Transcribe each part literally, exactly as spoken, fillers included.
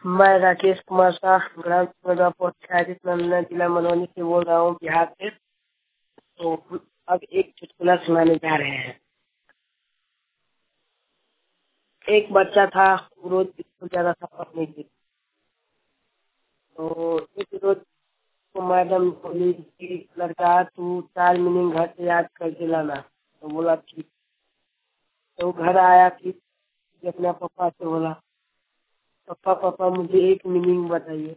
मैं राकेश कुमार शाह ग्राम पंचायत नंदना जिला मधुबनी से बोल रहा हूँ, बिहार से। तो हम अब एक चुटकुला सुनाने जा रहे हैं। एक बच्चा था, रोज स्कूल जाता था पढ़ने के लिए। तो एक रोज को मैडम बोली कि लड़का तू चार मीनिंग घर से याद करके लाना। तो बोला ठीक। तो घर आया, फिर अपने पापा से बोला, पापा पापा मुझे एक मीनिंग बताइए।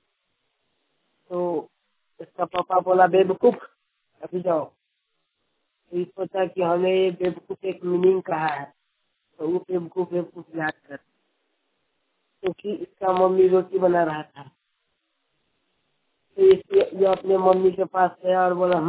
तो इसका पापा बोला बेवकूफ, अभी जाओ। तो ये सोचा कि हमें ये बेवकूफ एक मीनिंग कहा है, तो वो बेवकूफ बेवकूफ याद कर, क्योंकि तो इसका मम्मी रोटी बना रहा था। तो इसलिए ये अपने मम्मी के पास गया और बोला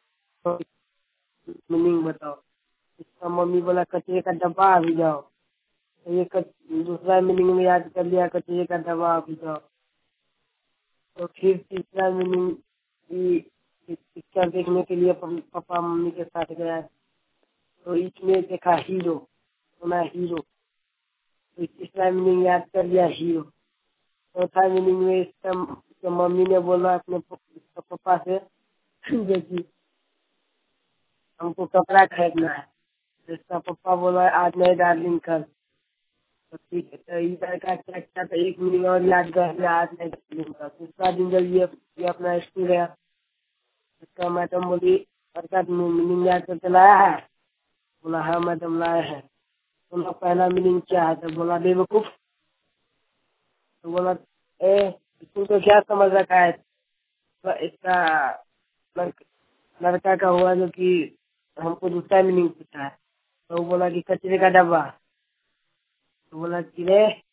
मीनिंग बताओ। इसका मम्मी बोला कचरे का डब्बा, अभी जाओ। तो ये कच, दूसरा मीनिंग में याद कर लिया, कचरे का डब्बा, अभी जाओ। तो फिर तीसरा मीनिंग पिक्चर देखने के लिए पापा मम्मी के साथ गया। तो इसमें देखा हीरो, सुना हीरो। तो तीसरा मीनिंग याद कर लिया, हीरो। चौथा मीनिंग में इसका इसका मम्मी ने बोला अपने पापा से देखिए हमको कपड़ा खरीदना है। तो इसका पापा बोला आज नहीं डार्लिंग, कल। तो ठीक है। तो ये लड़का क्या क्या था, एक मीनिंग और याद कर लिया, आज नहीं डार्लिंग का। दूसरा दिन जब ये ये अपना स्कूल गया, इसका मैडम बोली लड़का मीनिंग याद करके लाया है। बोला हाँ मैडम लाए हैं। बोला पहला मीनिंग क्या है? तो बोला बेवकूफ। तो बोला ए तू तो क्या समझ रखा है? तो इसका लड़का का हुआ जो कि हमको दूसरा मीनिंग पूछा है। तो वो बोला कि कचरे का डब्बा। तो बोला कि रे